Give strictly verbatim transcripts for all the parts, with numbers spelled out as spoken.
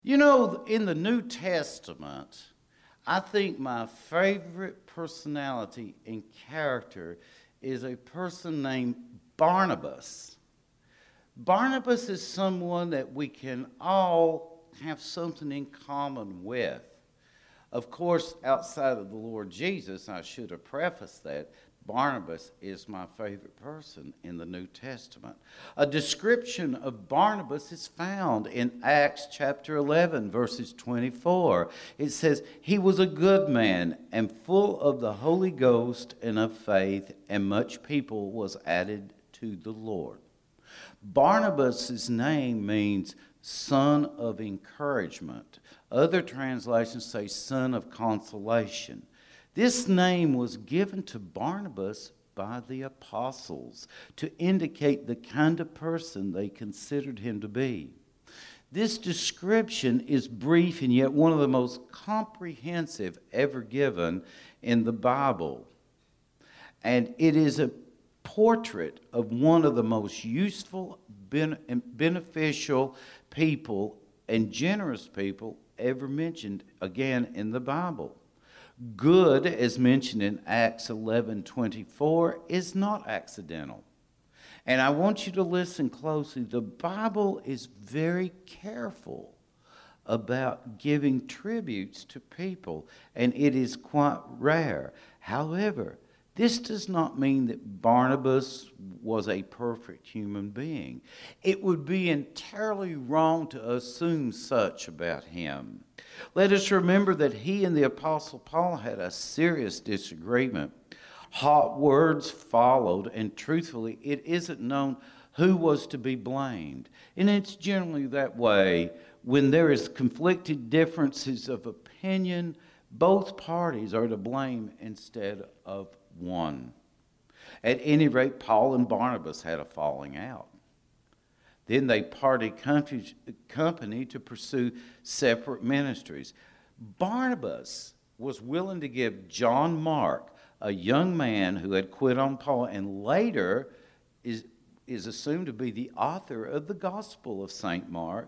You know, in the New Testament, I think my favorite personality and character is a person named Barnabas. Barnabas is someone that we can all have something in common with. Of course, outside of the Lord Jesus, I should have prefaced that, Barnabas is my favorite person in the New Testament. A description of Barnabas is found in Acts chapter eleven, verses twenty-four. It says, "He was a good man and full of the Holy Ghost and of faith, and much people was added to the Lord." Barnabas' name means son of encouragement. Other translations say son of consolation. This name was given to Barnabas by the apostles to indicate the kind of person they considered him to be. This description is brief and yet one of the most comprehensive ever given in the Bible. And it is a portrait of one of the most useful, beneficial people and generous people ever mentioned, again, in the Bible. Good, as mentioned in Acts eleven twenty-four, is not accidental. And I want you to listen closely. The Bible is very careful about giving tributes to people, and it is quite rare. However, this does not mean that Barnabas was a perfect human being. It would be entirely wrong to assume such about him. Let us remember that he and the Apostle Paul had a serious disagreement. Hot words followed, and truthfully, it isn't known who was to be blamed. And it's generally that way when there is conflicted differences of opinion, both parties are to blame instead of one. At any rate, Paul and Barnabas had a falling out. Then they parted company to pursue separate ministries. Barnabas was willing to give John Mark, a young man who had quit on Paul and later is, is assumed to be the author of the Gospel of Saint Mark.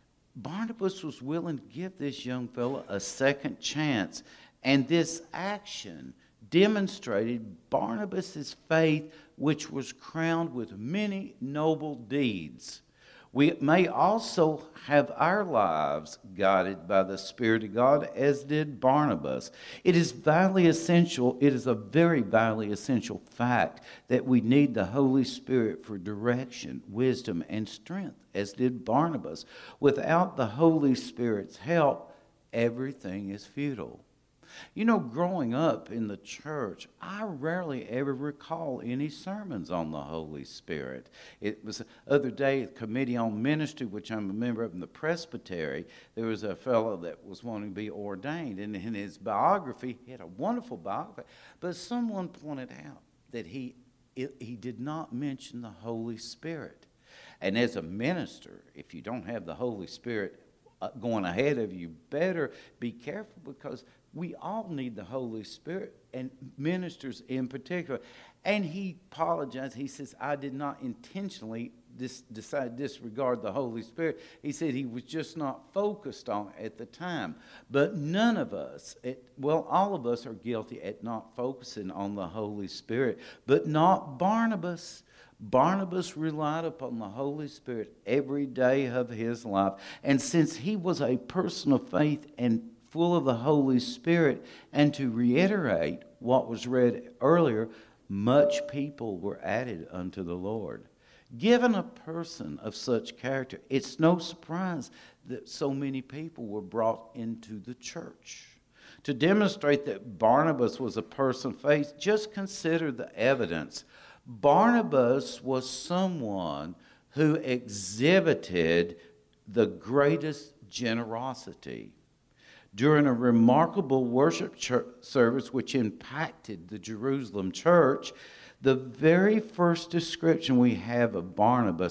Barnabas was willing to give this young fellow a second chance, and this action demonstrated Barnabas' faith, which was crowned with many noble deeds. We may also have our lives guided by the Spirit of God, as did Barnabas. It is vitally essential, it is a very vitally essential fact that we need the Holy Spirit for direction, wisdom, and strength, as did Barnabas. Without the Holy Spirit's help, everything is futile. You know, growing up in the church, I rarely ever recall any sermons on the Holy Spirit. It was the other day, the Committee on Ministry, which I'm a member of in the Presbytery, there was a fellow that was wanting to be ordained. And in his biography, he had a wonderful biography, but someone pointed out that he, it, he did not mention the Holy Spirit. And as a minister, if you don't have the Holy Spirit going ahead of you, better be careful, because we all need the Holy Spirit, and ministers in particular. And he apologized. He says, I did not intentionally dis- decide to disregard the Holy Spirit. He said he was just not focused on it at the time. But none of us, it, well, all of us are guilty at not focusing on the Holy Spirit, but not Barnabas. Barnabas relied upon the Holy Spirit every day of his life. And since he was a person of faith and full of the Holy Spirit, and to reiterate what was read earlier, much people were added unto the Lord. Given a person of such character, it's no surprise that so many people were brought into the church. To demonstrate that Barnabas was a person of faith, just consider the evidence. Barnabas was someone who exhibited the greatest generosity. During a remarkable worship church service which impacted the Jerusalem church, the very first description we have of Barnabas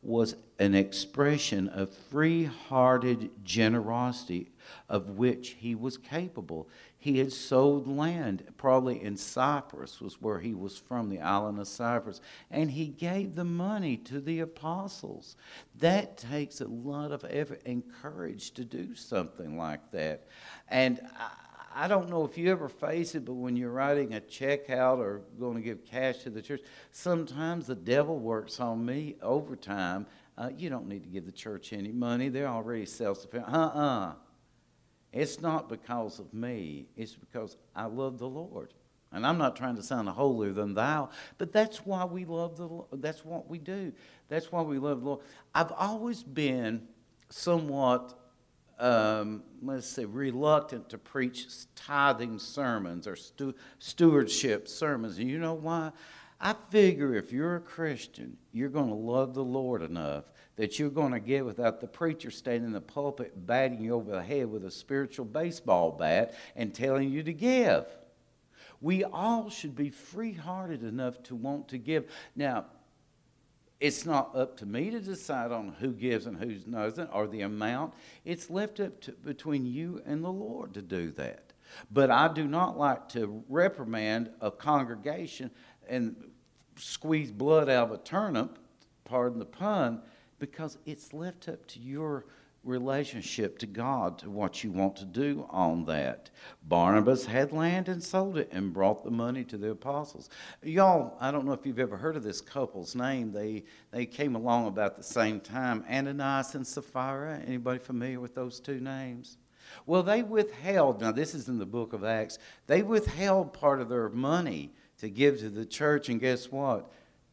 was an expression of free-hearted generosity of which he was capable. He had sold land, probably in Cyprus was where he was from, the island of Cyprus, and he gave the money to the apostles. That takes a lot of effort and courage to do something like that. And I, I don't know if you ever face it, but when you're writing a check out or going to give cash to the church, sometimes the devil works on me overtime. Uh, you don't need to give the church any money. They're already self-sufficient. Uh-uh. It's not because of me. It's because I love the Lord. And I'm not trying to sound holier than thou, but that's why we love the Lord. That's what we do. That's why we love the Lord. I've always been somewhat, um, let's say, reluctant to preach tithing sermons or stu- stewardship sermons. And you know why? I figure if you're a Christian, you're going to love the Lord enough that you're going to give without the preacher standing in the pulpit batting you over the head with a spiritual baseball bat and telling you to give. We all should be free-hearted enough to want to give. Now, it's not up to me to decide on who gives and who doesn't or the amount. It's left up to, between you and the Lord to do that. But I do not like to reprimand a congregation and squeeze blood out of a turnip, pardon the pun, because it's left up to your relationship to God, to what you want to do on that. Barnabas had land and sold it and brought the money to the apostles. Y'all, I don't know if you've ever heard of this couple's name. They they came along about the same time, Ananias and Sapphira. Anybody familiar with those two names? Well, they withheld, now this is in the book of Acts, they withheld part of their money to give to the church, and guess what?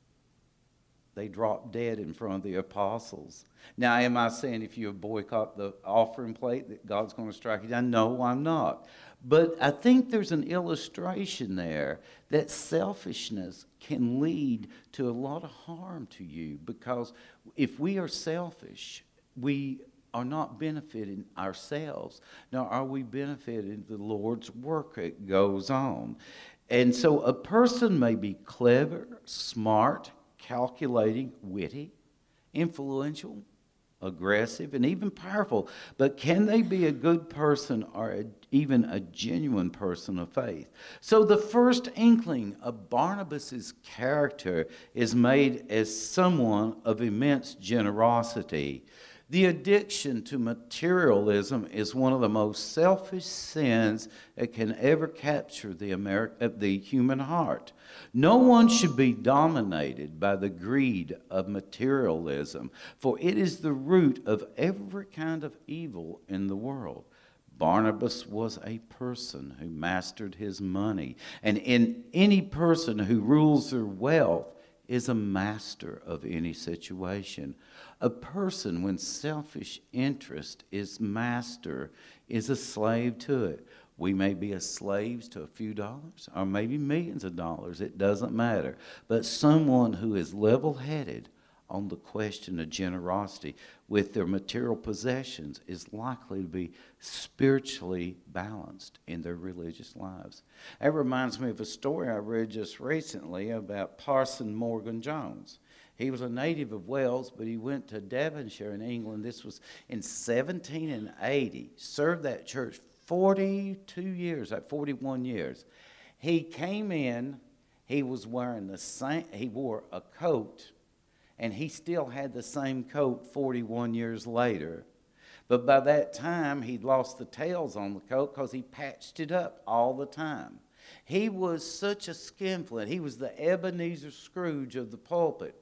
They dropped dead in front of the apostles. Now, am I saying if you boycott the offering plate that God's going to strike you down? No, I'm not. But I think there's an illustration there that selfishness can lead to a lot of harm to you, because if we are selfish, we are not benefiting ourselves, nor are we benefiting the Lord's work that goes on. And so a person may be clever, smart, calculating, witty, influential, aggressive, and even powerful. But can they be a good person or a, even a genuine person of faith? So the first inkling of Barnabas' character is made as someone of immense generosity. The addiction to materialism is one of the most selfish sins that can ever capture the Ameri- the human heart. No one should be dominated by the greed of materialism, for it is the root of every kind of evil in the world. Barnabas was a person who mastered his money, and in any person who rules their wealth is a master of any situation. A person, when selfish interest is master, is a slave to it. We may be a slaves to a few dollars or maybe millions of dollars. It doesn't matter. But someone who is level-headed on the question of generosity with their material possessions is likely to be spiritually balanced in their religious lives. That reminds me of a story I read just recently about Parson Morgan Jones. He was a native of Wales, but he went to Devonshire in England. This was in seventeen eighty. Served that church forty-two years, like forty-one years. He came in, he was wearing the same, he wore a coat, and he still had the same coat forty-one years later. But by that time, he'd lost the tails on the coat because he patched it up all the time. He was such a skinflint. He was the Ebenezer Scrooge of the pulpit.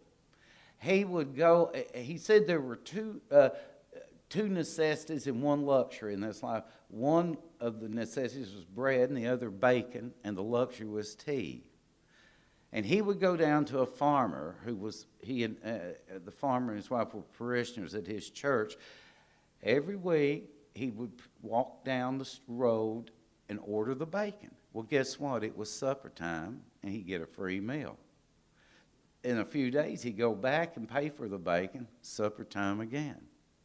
He would go, he said there were two uh, two necessities and one luxury in this life. One of the necessities was bread and the other bacon, and the luxury was tea. And he would go down to a farmer who was, he and uh, the farmer and his wife were parishioners at his church. Every week, he would walk down the road and order the bacon. Well, guess what? It was supper time, and he'd get a free meal. In a few days, he'd go back and pay for the bacon, supper time again.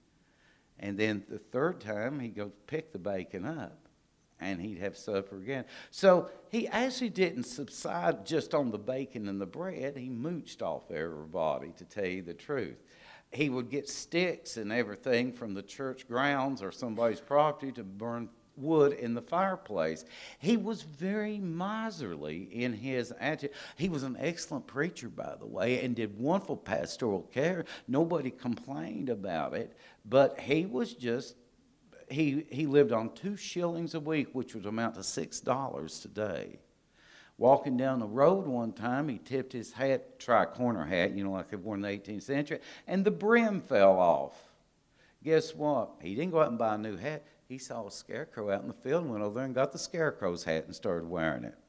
And then the third time, he'd go pick the bacon up, and he'd have supper again. So he actually didn't subside just on the bacon and the bread. He mooched off everybody, to tell you the truth. He would get sticks and everything from the church grounds or somebody's property to burn wood in the fireplace. He was very miserly in his attitude. He was an excellent preacher, by the way, and did wonderful pastoral care. Nobody complained about it, but he was just, he, he lived on two shillings a week, which would amount to six dollars today. Walking down the road one time, he tipped his hat, tri-corner hat, you know, like they wore in the eighteenth century, and the brim fell off. Guess what? He didn't go out and buy a new hat. He saw a scarecrow out in the field and went over there and got the scarecrow's hat and started wearing it.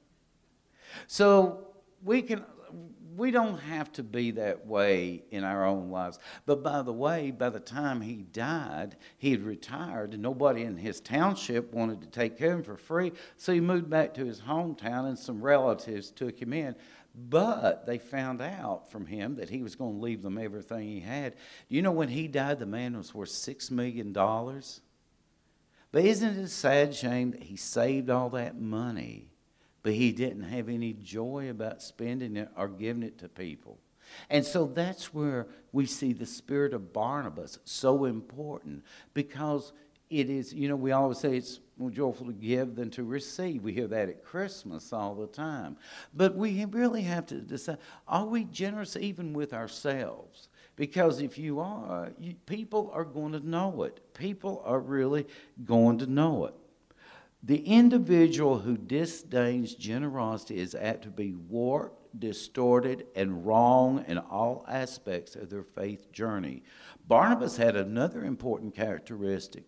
So we can, we don't have to be that way in our own lives. But by the way, by the time he died, he had retired, and nobody in his township wanted to take care of him for free. So he moved back to his hometown, and some relatives took him in. But they found out from him that he was going to leave them everything he had. You know, when he died, the man was worth six million dollars. But isn't it a sad shame that he saved all that money, but he didn't have any joy about spending it or giving it to people? And so that's where we see the spirit of Barnabas so important, because it is, you know, we always say it's more joyful to give than to receive. We hear that at Christmas all the time. But we really have to decide, are we generous even with ourselves? Because if you are, you, people are going to know it. People are really going to know it. The individual who disdains generosity is apt to be warped, distorted, and wrong in all aspects of their faith journey. Barnabas had another important characteristic.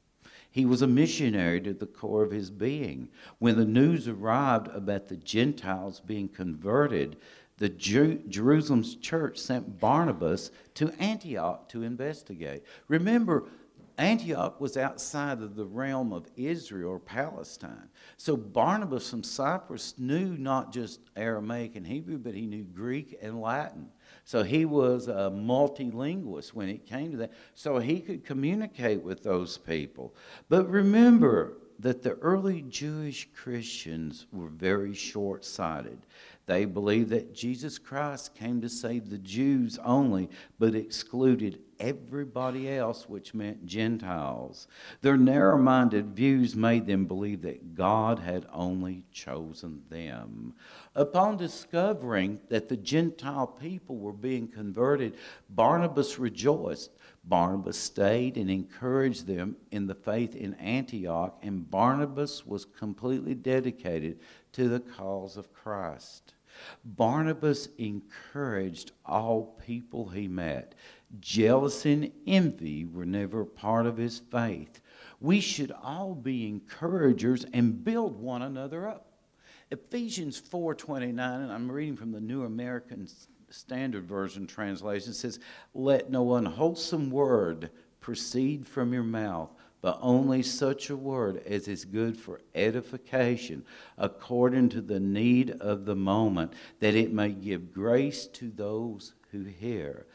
He was a missionary to the core of his being. When the news arrived about the Gentiles being converted, the Jew, Jerusalem's church sent Barnabas to Antioch to investigate. Remember, Antioch was outside of the realm of Israel or Palestine. So Barnabas from Cyprus knew not just Aramaic and Hebrew, but he knew Greek and Latin. So he was a multilingualist when it came to that. So he could communicate with those people. But remember that the early Jewish Christians were very short-sighted. They believed that Jesus Christ came to save the Jews only, but excluded everybody else, which meant Gentiles. Their narrow-minded views made them believe that God had only chosen them. Upon discovering that the Gentile people were being converted, Barnabas rejoiced. Barnabas stayed and encouraged them in the faith in Antioch, and Barnabas was completely dedicated to the cause of Christ. Barnabas encouraged all people he met. Jealousy and envy were never part of his faith. We should all be encouragers and build one another up. Ephesians four twenty-nine, and I'm reading from the New American Standard Version translation, says, "Let no unwholesome word proceed from your mouth, but only such a word as is good for edification, according to the need of the moment, that it may give grace to those who hear."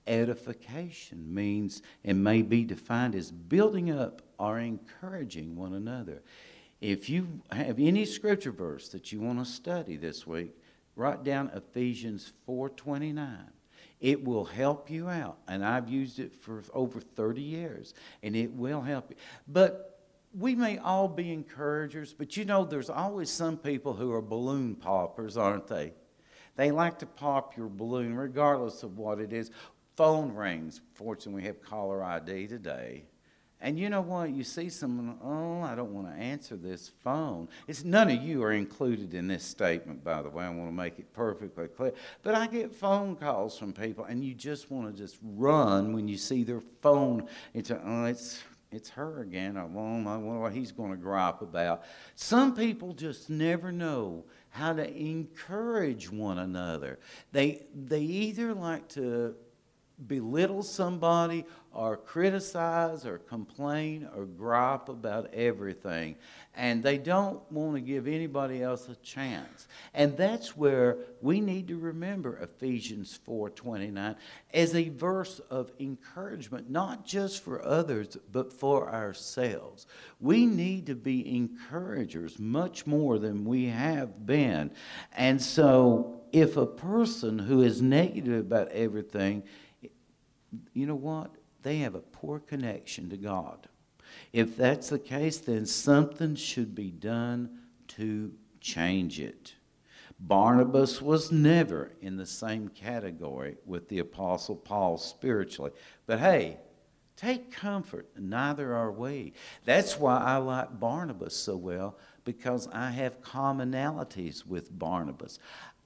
Edification means, and may be defined as building up or encouraging one another. If you have any scripture verse that you want to study this week, write down Ephesians four twenty-nine. It will help you out, and I've used it for over thirty years, and it will help you. But we may all be encouragers, but you know, there's always some people who are balloon poppers, aren't they? They like to pop your balloon regardless of what it is. Phone rings. Fortunately, we have caller I D today. And you know what? You see someone, oh, I don't want to answer this phone. It's none of you are included in this statement, by the way. I want to make it perfectly clear. But I get phone calls from people, and you just want to just run when you see their phone. It's, a, oh, it's, it's her again. I wonder what he's going to gripe about. Some people just never know how to encourage one another. They, they either like to belittle somebody or criticize or complain or gripe about everything, and they don't want to give anybody else a chance. And that's where we need to remember Ephesians four twenty-nine as a verse of encouragement, not just for others but for ourselves. We need to be encouragers much more than we have been. And so if a person who is negative about everything, you know what? They have a poor connection to God. If that's the case, then something should be done to change it. Barnabas was never in the same category with the Apostle Paul spiritually. But hey, take comfort, neither are we. That's why I like Barnabas so well, because I have commonalities with Barnabas.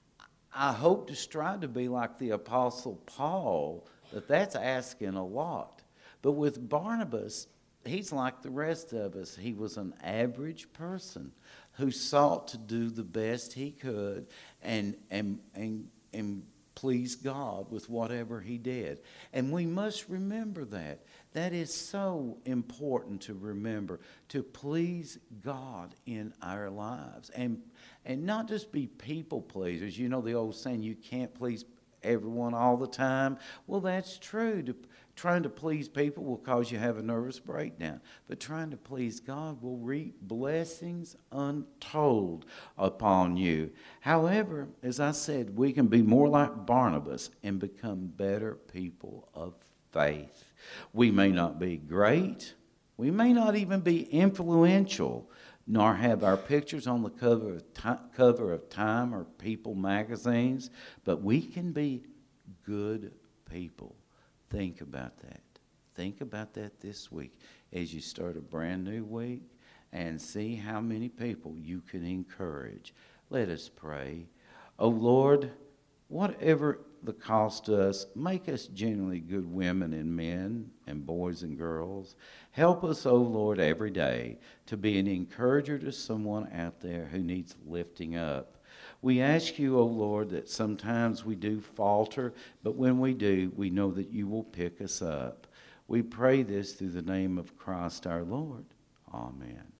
I hope to strive to be like the Apostle Paul, but that's asking a lot. But with Barnabas, he's like the rest of us. He was an average person who sought to do the best he could and and and and please God with whatever he did. And we must remember that. That is so important to remember, to please God in our lives. And and not just be people pleasers. You know the old saying, you can't please everyone all the time. Well, that's true. To, trying to please people will cause you to have a nervous breakdown. But trying to please God will reap blessings untold upon you. However, as I said, we can be more like Barnabas and become better people of faith. We may not be great. We may not even be influential, nor have our pictures on the cover of, time, cover of Time or People magazines, but we can be good people. Think about that. Think about that this week as you start a brand new week and see how many people you can encourage. Let us pray. Oh Lord, whatever the cost to us, make us genuinely good women and men and boys and girls. Help us, oh Lord, every day to be an encourager to someone out there who needs lifting up. We ask you, O Lord, that sometimes we do falter, but when we do, we know that you will pick us up. We pray this through the name of Christ our Lord. Amen.